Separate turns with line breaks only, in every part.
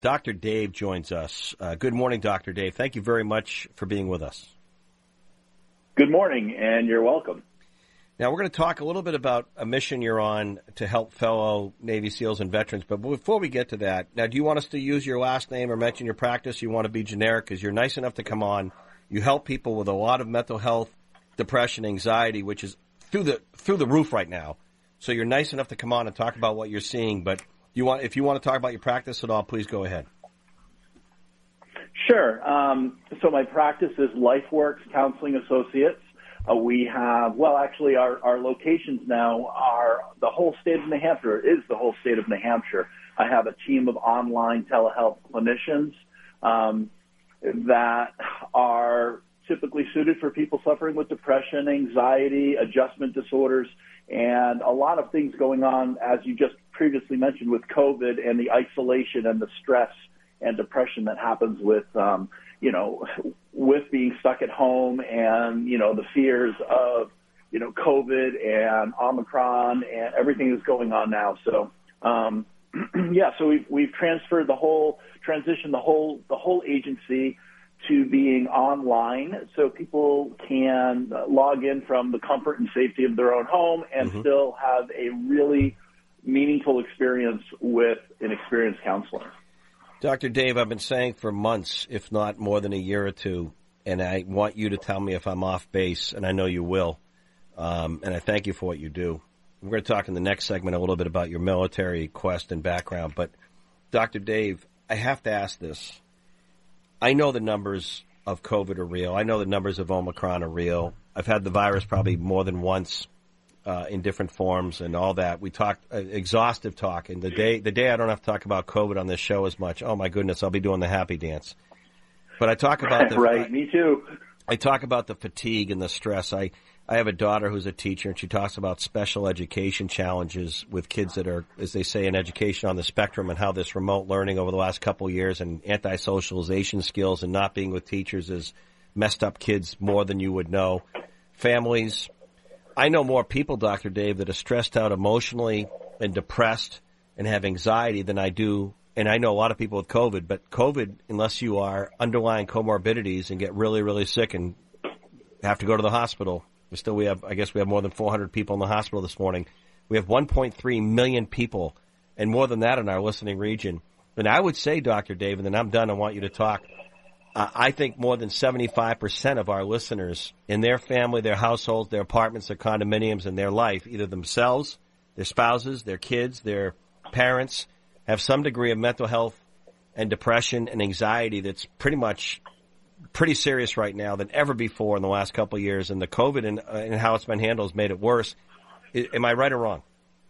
Dr. Dave joins us. Good morning, Dr. Dave. Thank you very much for being with us.
Good morning, and you're welcome.
Now, we're going to talk a little bit about a mission you're on to help fellow Navy SEALs and veterans. But before we get to that, now, do you want us to use your last name or mention your practice? You want to be generic because you're nice enough to come on. You help people with a lot of mental health, depression, anxiety, which is through the roof right now. So you're nice enough to come on and talk about what you're seeing. But if you want to talk about your practice at all, please go ahead.
Sure. So my practice is LifeWorks Counseling Associates. We have, our locations now are the whole state of New Hampshire, is the whole state of New Hampshire. I have a team of online telehealth clinicians that are typically suited for people suffering with depression, anxiety, adjustment disorders, and a lot of things going on, as you just previously mentioned, with COVID and the isolation and the stress and depression that happens with, with being stuck at home and, the fears of, COVID and Omicron and everything that's going on now. So, so we've transitioned the whole agency to being online so people can log in from the comfort and safety of their own home and still have a really meaningful experience with an experienced counselor.
Dr. Dave, I've been saying for months, if not more than a year or two, and I want you to tell me if I'm off base, and I know you will, and I thank you for what you do. We're going to talk in the next segment a little bit about your military quest and background, but Dr. Dave, I have to ask this. I know the numbers of COVID are real. I know the numbers of Omicron are real. I've had the virus probably more than once in different forms and all that. We talked exhaustive talk, and the day I don't have to talk about COVID on this show as much, oh my goodness, I'll be doing the happy dance. But I talk about
me too.
I talk about the fatigue and the stress. I have a daughter who's a teacher, and she talks about special education challenges with kids that are, as they say, in education on the spectrum, and how this remote learning over the last couple of years and anti-socialization skills and not being with teachers has messed up kids more than you would know. Families. I know more people, Dr. Dave, that are stressed out emotionally and depressed and have anxiety than I do. And I know a lot of people with COVID, but COVID, unless you are underlying comorbidities and get really, really sick and have to go to the hospital, we have more than 400 people in the hospital this morning. We have 1.3 million people and more than that in our listening region. And I would say, Dr. Dave, and then I'm done, I want you to talk. I think more than 75% of our listeners in their family, their households, their apartments, their condominiums, and their life, either themselves, their spouses, their kids, their parents, have some degree of mental health and depression and anxiety that's pretty serious right now than ever before in the last couple of years. And the COVID and how it's been handled has made it worse. Am I right or wrong?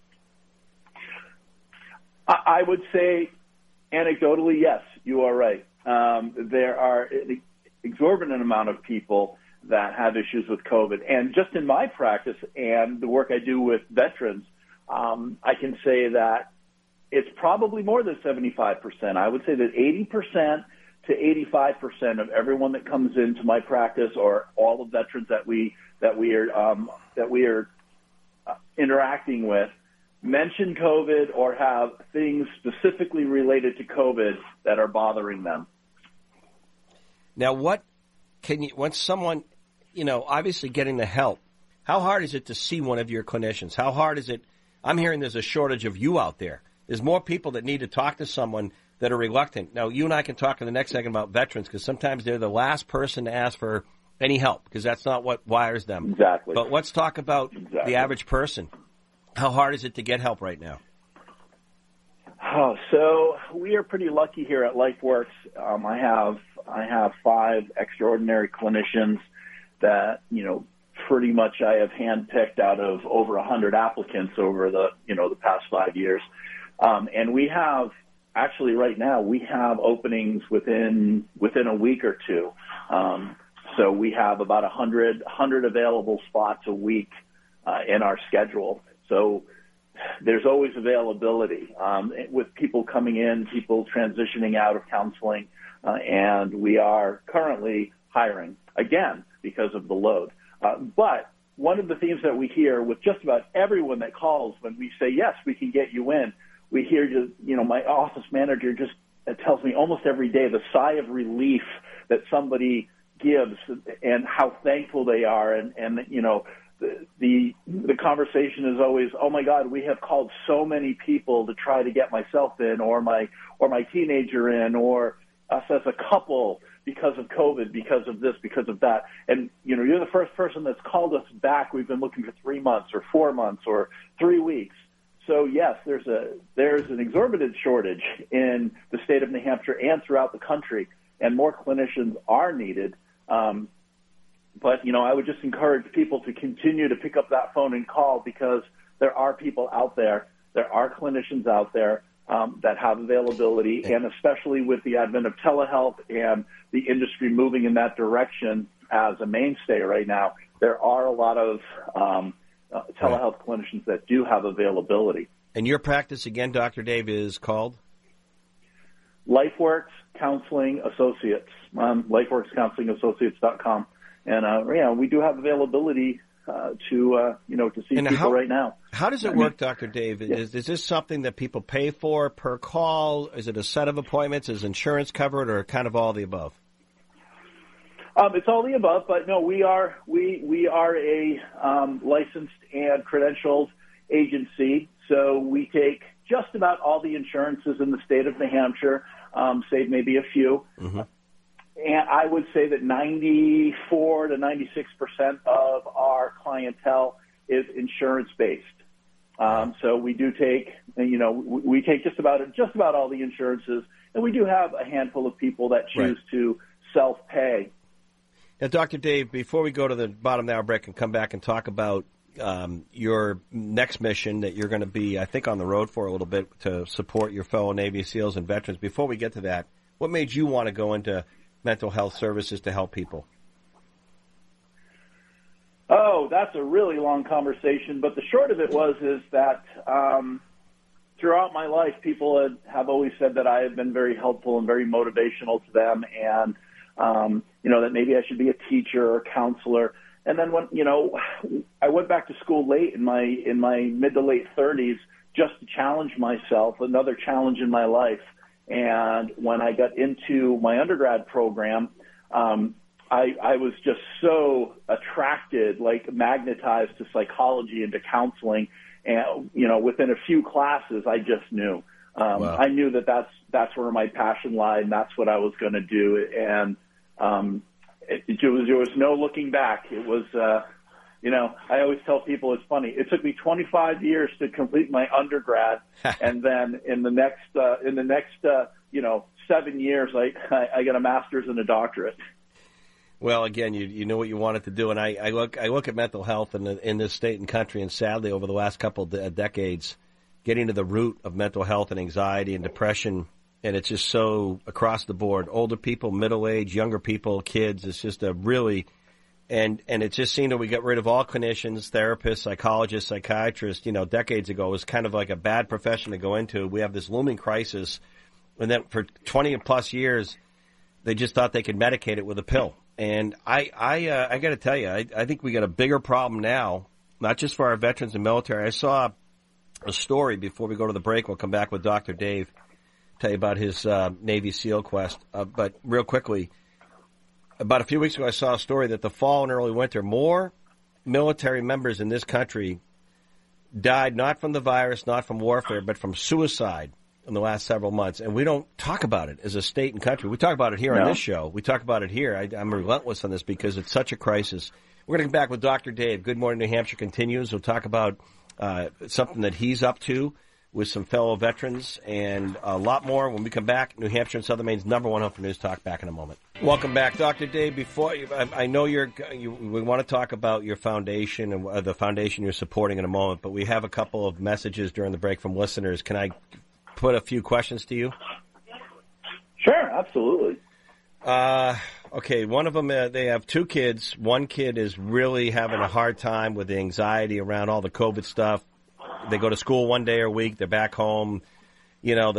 I would say anecdotally, yes, you are right. There are an exorbitant amount of people that have issues with COVID. And just in my practice and the work I do with veterans, I can say that it's probably more than 75%. I would say that 80% to 85% of everyone that comes into my practice, or all the veterans that we are interacting with, mention COVID or have things specifically related to COVID that are bothering them.
Now, once someone, obviously getting the help, how hard is it to see one of your clinicians? How hard is it? I'm hearing there's a shortage of you out there. There's more people that need to talk to someone that are reluctant. Now, you and I can talk in the next second about veterans, because sometimes they're the last person to ask for any help, because that's not what wires them.
Exactly.
But let's talk about the average person. How hard is it to get help right now?
Oh, so we are pretty lucky here at LifeWorks. I have 5 extraordinary clinicians that, pretty much I have handpicked out of over 100 applicants over the past 5 years. And we have, actually right now, we have openings within a week or two. So we have about 100 available spots a week in our schedule. So there's always availability with people coming in, people transitioning out of counseling, and we are currently hiring, again, because of the load. But one of the themes that we hear with just about everyone that calls when we say, yes, we can get you in, we hear, my office manager just tells me almost every day the sigh of relief that somebody gives and how thankful they are. And you know, the conversation is always, oh my God, we have called so many people to try to get myself in or my teenager in or us as a couple because of COVID, because of this, because of that. And, you know, you're the first person that's called us back. We've been looking for 3 months or 4 months or 3 weeks. So yes, there's an exorbitant shortage in the state of New Hampshire and throughout the country, and more clinicians are needed. But, you know, I would just encourage people to continue to pick up that phone and call because there are people out there, there are clinicians out there that have availability, and especially with the advent of telehealth and the industry moving in that direction as a mainstay right now, there are a lot of telehealth clinicians that do have availability.
And your practice, again, Dr. Dave, is called?
LifeWorks Counseling Associates, LifeWorksCounselingAssociates.com. And, we do have availability to see people right now.
How does it work, Dr. Dave? Yeah. Is this something that people pay for per call? Is it a set of appointments? Is insurance covered, or kind of all the above?
It's all the above, but no, we are a licensed and credentialed agency, so we take just about all the insurances in the state of New Hampshire, save maybe a few. Mm-hmm. And I would say that 94 to 96% of our clientele is insurance-based. So we do take, we take just about all the insurances, and we do have a handful of people that choose to self-pay.
Now, Dr. Dave, before we go to the bottom of the hour break and come back and talk about your next mission that you're going to be, I think, on the road for a little bit to support your fellow Navy SEALs and veterans, before we get to that, what made you want to go into mental health services to help people?
Oh, that's a really long conversation, but the short of it is that throughout my life, people have always said that I have been very helpful and very motivational to them, and that maybe I should be a teacher or a counselor. And then when I went back to school late in my mid to late 30s just to challenge myself, another challenge in my life. And when I got into my undergrad program, I was just so attracted, like magnetized to psychology and to counseling. And, within a few classes, I just knew. Wow. I knew that's where my passion lied, and that's what I was going to do. And there was no looking back. It was, I always tell people it's funny. It took me 25 years to complete my undergrad, and then in the next 7 years, I got a master's and a doctorate.
Well, again, you know what you wanted to do, and I look at mental health in this state and country, and sadly, over the last couple of decades, getting to the root of mental health and anxiety and depression. And it's just so across the board, older people, middle-aged, younger people, kids. It's just a really, and it just seemed that we got rid of all clinicians, therapists, psychologists, psychiatrists, decades ago. It was kind of like a bad profession to go into. We have this looming crisis. And then for 20 plus years, they just thought they could medicate it with a pill. And I got to tell you, I think we got a bigger problem now, not just for our veterans and military. I saw a story before we go to the break. We'll come back with Dr. Dave. Tell you about his Navy SEAL quest. But real quickly, about a few weeks ago, I saw a story that the fall and early winter, more military members in this country died not from the virus, not from warfare, but from suicide in the last several months. And we don't talk about it as a state and country. We talk about it here on this show. We talk about it here. I'm relentless on this because it's such a crisis. We're going to come back with Dr. Dave. Good Morning New Hampshire continues. We'll talk about something that he's up to with some fellow veterans and a lot more when we come back. New Hampshire and Southern Maine's #1 home for News Talk. Back in a moment. Welcome back, Dr. Dave. Before I know we want to talk about your foundation and the foundation you're supporting in a moment, but we have a couple of messages during the break from listeners. Can I put a few questions to you?
Sure, absolutely.
Okay, one of them, they have 2 kids. One kid is really having a hard time with the anxiety around all the COVID stuff. They go to school one day a week. They're back home. All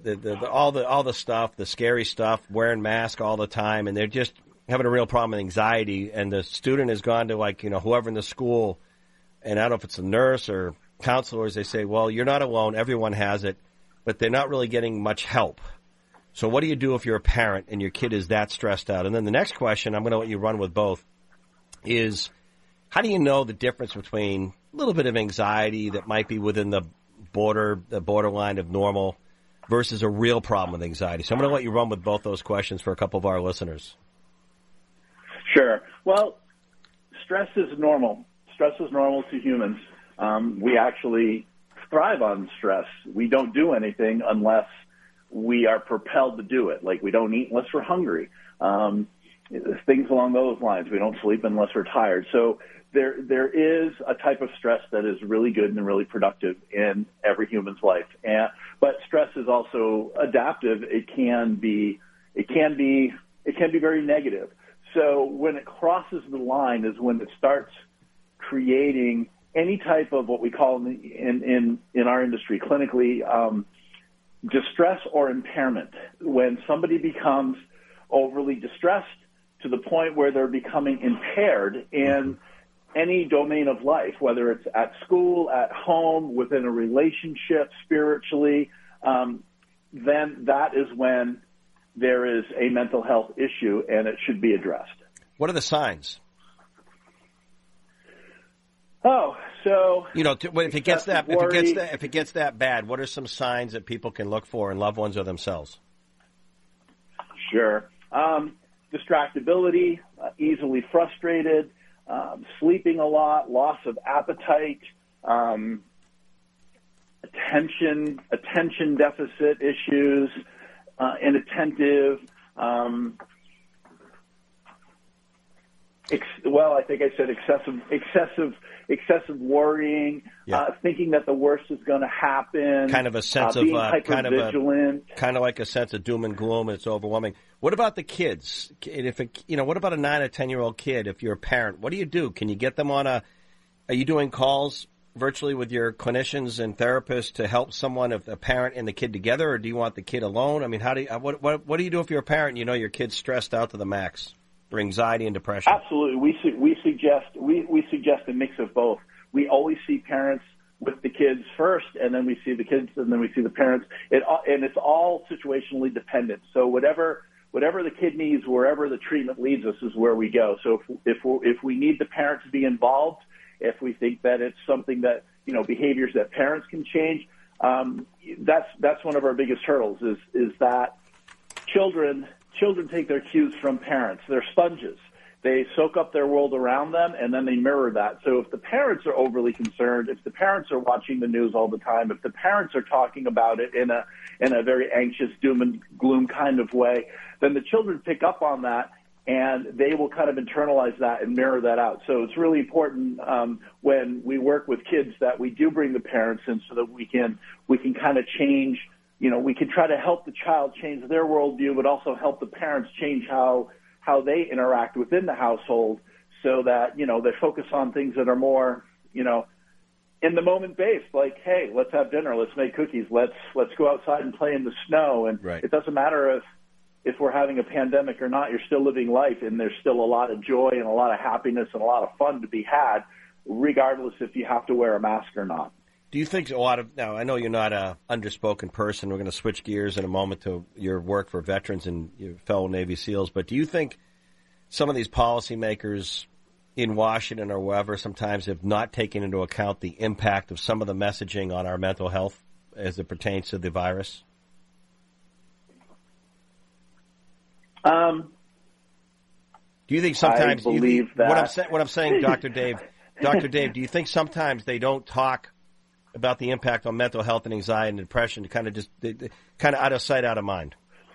the stuff, the scary stuff, wearing masks all the time, and they're just having a real problem with anxiety. And the student has gone to whoever in the school, and I don't know if it's a nurse or counselors. They say, well, you're not alone. Everyone has it, but they're not really getting much help. So what do you do if you're a parent and your kid is that stressed out? And then the next question, I'm going to let you run with both, is how do you know the difference between a little bit of anxiety that might be within the borderline of normal versus a real problem with anxiety? So I'm going to let you run with both those questions for a couple of our listeners.
Sure. Well, stress is normal. Stress is normal to humans. We actually thrive on stress. We don't do anything unless we are propelled to do it. Like, we don't eat unless we're hungry. Things along those lines. We don't sleep unless we're tired. So there is a type of stress that is really good and really productive in every human's life. But stress is also adaptive. It can be very negative. So when it crosses the line is when it starts creating any type of what we call in our industry clinically distress or impairment. When somebody becomes overly distressed to the point where they're becoming impaired in any domain of life, whether it's at school, at home, within a relationship, spiritually, then that is when there is a mental health issue and it should be addressed.
What are the signs?
Oh, so
if it gets that bad, what are some signs that people can look for in loved ones or themselves?
Sure. Distractibility, easily frustrated, sleeping a lot, loss of appetite, attention deficit issues, inattentive. I think I said excessive worrying, thinking that the worst is going to happen.
Kind of a sense of
hypervigilant.
Kind of like a sense of doom and gloom. And it's overwhelming. What about the kids? What about a 9 or 10-year-old kid? If you're a parent, what do you do? Can you get them on are you doing calls virtually with your clinicians and therapists to help someone, if a parent and the kid together, or do you want the kid alone? I mean, what do you do if you're a parent and you know your kid's stressed out to the max? For anxiety and depression?
Absolutely. We suggest a mix of both. We always see parents with the kids first, and then we see the kids, and then we see the parents. And it's all situationally dependent. So whatever the kid needs, wherever the treatment leads us, is where we go. So if we need the parent to be involved, if we think that it's something that behaviors that parents can change, that's one of our biggest hurdles. Is that children take their cues from parents. They're sponges. They soak up their world around them, and then they mirror that. So if the parents are overly concerned, if the parents are watching the news all the time, if the parents are talking about it in a very anxious, doom and gloom kind of way, then the children pick up on that, and they will kind of internalize that and mirror that out. So it's really important when we work with kids that we do bring the parents in so that we can kind of change. We can try to help the child change their worldview, but also help the parents change how they interact within the household, so that they focus on things that are more in the moment based. Like, hey, let's have dinner, let's make cookies, let's go outside and play in the snow. And It doesn't matter if we're having a pandemic or not. You're still living life, and there's still a lot of joy and a lot of happiness and a lot of fun to be had, regardless if you have to wear a mask or not.
Do you think now I know you're not a underspoken person. We're going to switch gears in a moment to your work for veterans and your fellow Navy SEALs, but do you think some of these policymakers in Washington or wherever sometimes have not taken into account the impact of some of the messaging on our mental health as it pertains to the virus? Do you think sometimes
I believe that
what I'm saying, Dr. Dave, do you think sometimes they don't talk about the impact on mental health and anxiety and depression, kind of out of sight, out of mind?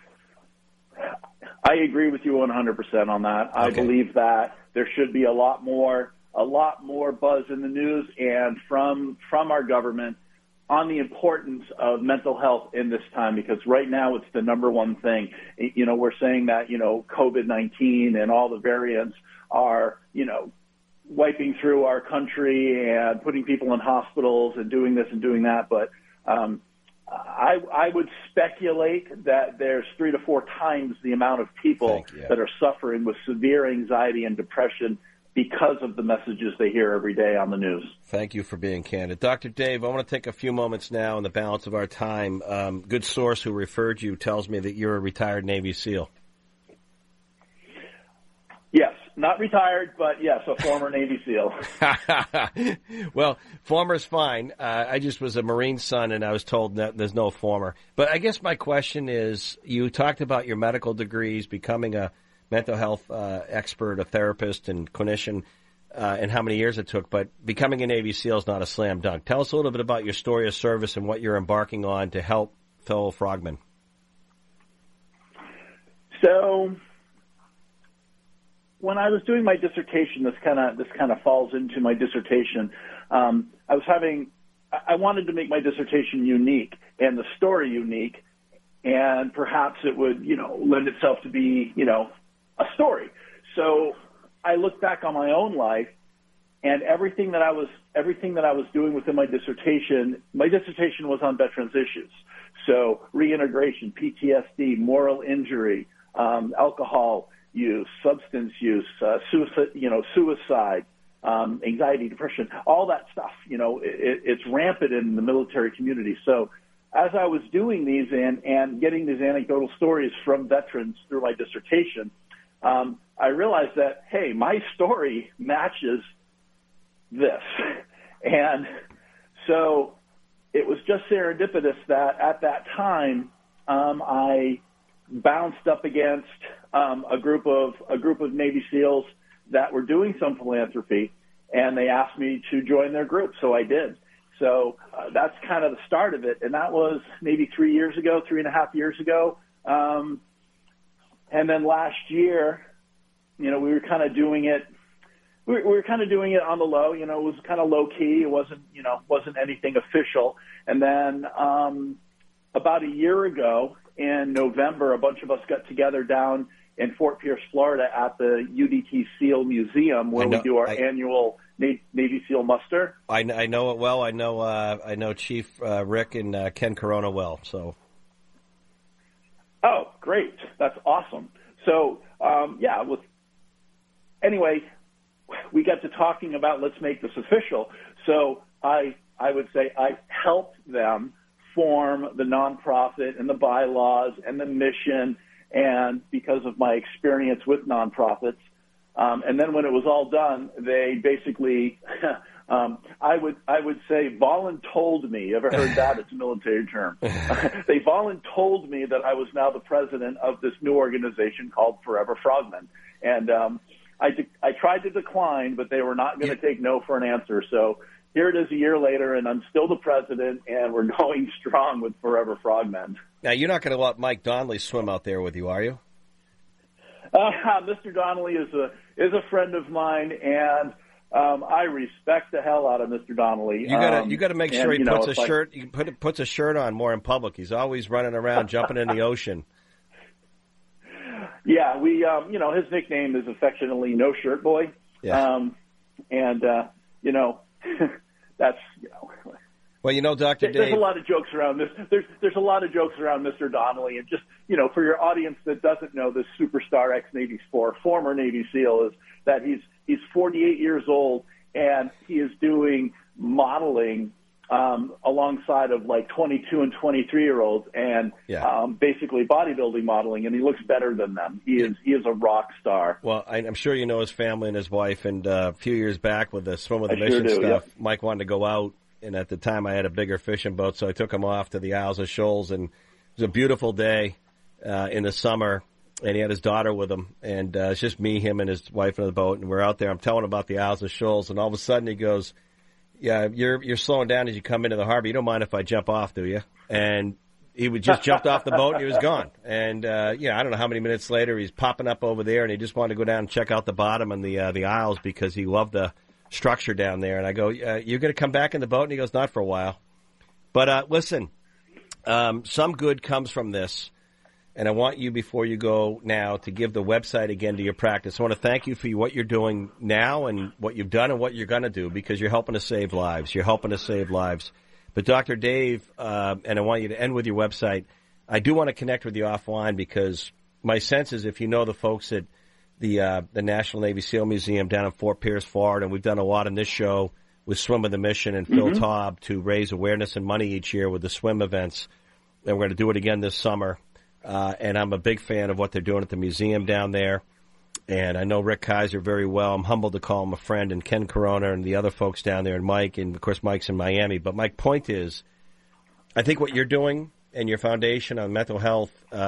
I agree with you 100% on that. Okay. I believe that there should be a lot more buzz in the news and from our government on the importance of mental health in this time, because right now it's the number one thing. We're saying that, COVID-19 and all the variants are, wiping through our country and putting people in hospitals and doing this and doing that. But I would speculate that there's 3 to 4 times the amount of people that are suffering with severe anxiety and depression because of the messages they hear every day on the news.
Thank you for being candid. Dr. Dave, I want to take a few moments now in the balance of our time. Good source who referred you tells me that you're a retired Navy SEAL.
Yes, not retired, but yes, a former Navy SEAL.
Well, former's fine. I just was a Marine son, and I was told that there's no former. But I guess my question is, you talked about your medical degrees, becoming a mental health expert, a therapist, and clinician, and how many years it took. But becoming a Navy SEAL is not a slam dunk. Tell us a little bit about your story of service and what you're embarking on to help fellow frogmen.
So, when I was doing my dissertation, this kind of falls into my dissertation. I wanted to make my dissertation unique and the story unique, and perhaps it would, lend itself to be, a story. So I looked back on my own life, and everything that I was doing within my dissertation was on veterans issues. So reintegration, PTSD, moral injury, alcohol use, substance use, suicide, anxiety, depression, all that stuff. It's rampant in the military community. So as I was doing these and getting these anecdotal stories from veterans through my dissertation, I realized that, hey, my story matches this. And so it was just serendipitous that at that time I bounced up against a group of Navy SEALs that were doing some philanthropy, and they asked me to join their group, so I did. So that's kind of the start of it, and that was maybe 3.5 years ago. And then last year, we were kind of doing it. We were kind of doing it on the low. It was kind of low key. It wasn't anything official. And then about a year ago, in November, a bunch of us got together down in Fort Pierce, Florida at the UDT SEAL Museum where we do our annual Navy SEAL muster.
I know it well. I know Chief Rick and Ken Corona well. So.
Oh, great. That's awesome. So, anyway, we got to talking about let's make this official. So I would say I helped them form the nonprofit and the bylaws and the mission, and because of my experience with nonprofits. And then when it was all done, they basically, I would say voluntold me. You ever heard that? It's a military term. They voluntold me that I was now the president of this new organization called Forever Frogmen. And I tried to decline, but they were not going to take no for an answer. So here it is a year later, and I'm still the president, and we're going strong with Forever Frogmen.
Now, you're not going to let Mike Donnelly swim out there with you, are you?
Mr. Donnelly is a friend of mine, and I respect the hell out of Mr. Donnelly.
You got to make sure he puts a shirt. He puts a shirt on more in public. He's always running around, jumping in the ocean.
Yeah, we his nickname is affectionately No Shirt Boy.
Yeah.
That's
Well, Dr. Dave,
there's a lot of jokes around this. There's a lot of jokes around Mr. Donnelly, and just for your audience that doesn't know this superstar ex-Navy former Navy SEAL, is that he's 48 years old and he is doing modeling alongside of like 22 and 23-year-olds and basically bodybuilding modeling, and he looks better than them. He is a rock star.
Well, I'm sure you know his family and his wife, and a few years back with the Swim with a Mission stuff,
yep.
Mike wanted to go out, and at the time I had a bigger fishing boat, so I took him off to the Isles of Shoals, and it was a beautiful day in the summer, and he had his daughter with him, and it's just me, him, and his wife in the boat, and we're out there. I'm telling him about the Isles of Shoals, and all of a sudden he goes, "Yeah, you're slowing down as you come into the harbor. You don't mind if I jump off, do you?" And he would just jumped off the boat and he was gone. And I don't know how many minutes later he's popping up over there, and he just wanted to go down and check out the bottom and the Isles because he loved the structure down there. And I go, "You're going to come back in the boat?" And he goes, "Not for a while." But listen, some good comes from this. And I want you, before you go now, to give the website again to your practice. I want to thank you for what you're doing now and what you've done and what you're going to do, because you're helping to save lives. You're helping to save lives. But Dr. Dave, and I want you to end with your website, I do want to connect with you offline, because my sense is if you know the folks at the National Navy SEAL Museum down in Fort Pierce, Florida, and we've done a lot in this show with Swim with a Mission and Phil Taub to raise awareness and money each year with the swim events. And we're going to do it again this summer. And I'm a big fan of what they're doing at the museum down there. And I know Rick Kaiser very well. I'm humbled to call him a friend, and Ken Corona and the other folks down there, and Mike, and of course Mike's in Miami. But my point is, I think what you're doing and your foundation on mental health,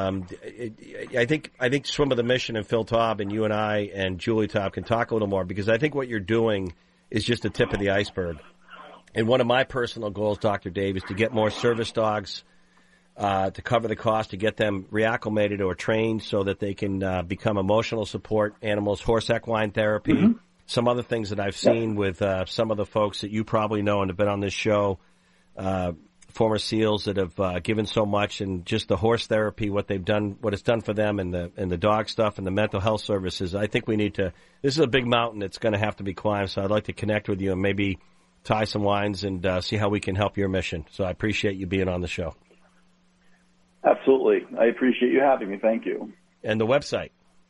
I think Swim with a Mission and Phil Taub and you and I and Julie Taub can talk a little more, because I think what you're doing is just the tip of the iceberg. And one of my personal goals, Dr. Dave, is to get more service dogs to cover the cost, to get them reacclimated or trained so that they can become emotional support animals, horse equine therapy, some other things that I've seen with some of the folks that you probably know and have been on this show, former SEALs that have given so much, and just the horse therapy, what they've done, what it's done for them, and the dog stuff and the mental health services. I think we need to, this is a big mountain that's going to have to be climbed, so I'd like to connect with you and maybe tie some lines and see how we can help your mission. So I appreciate you being on the show.
Absolutely. I appreciate you having me. Thank you.
And the website?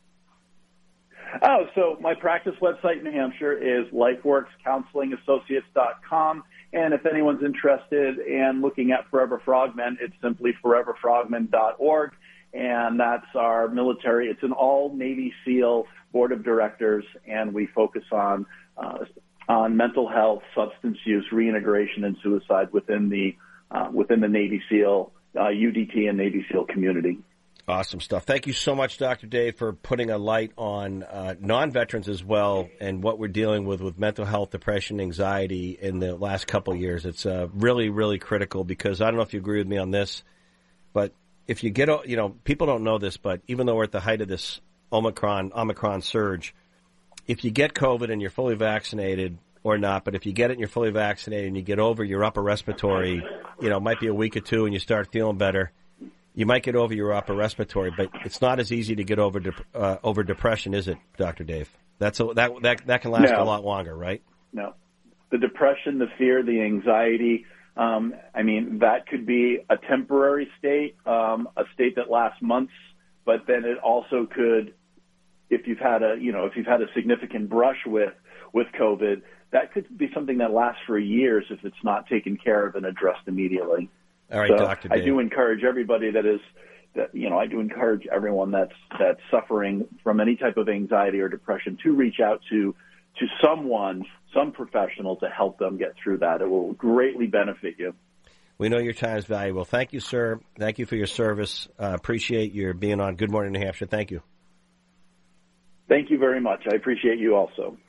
Oh, so my practice website in New Hampshire is lifeworkscounselingassociates.com. And if anyone's interested in looking at Forever Frogmen, it's simply foreverfrogmen.org. And that's our military. It's an all Navy SEAL board of directors, and we focus on mental health, substance use, reintegration, and suicide within the Navy SEAL, UDT and Navy SEAL community.
Awesome stuff. Thank you so much, Dr. Dave, for putting a light on non-veterans as well and what we're dealing with mental health, depression, anxiety in the last couple of years. It's really, really critical, because I don't know if you agree with me on this, but if you get, people don't know this, but even though we're at the height of this Omicron surge, if you get COVID and you're fully vaccinated or not, but if you get it and you're fully vaccinated and you get over your upper respiratory, it might be a week or two and you start feeling better. You might get over your upper respiratory, but it's not as easy to get over depression, is it, Dr. Dave? That can last a lot longer, right?
No. The depression, the fear, the anxiety, that could be a temporary state, a state that lasts months, but then it also could, if you've had a significant brush with COVID, that could be something that lasts for years if it's not taken care of and addressed immediately.
All right, so Dr. Dave.
I do encourage everybody I do encourage everyone that's suffering from any type of anxiety or depression to reach out to someone, some professional, to help them get through that. It will greatly benefit you.
We know your time is valuable. Thank you, sir. Thank you for your service. Appreciate your being on Good Morning New Hampshire. Thank you.
Thank you very much. I appreciate you also.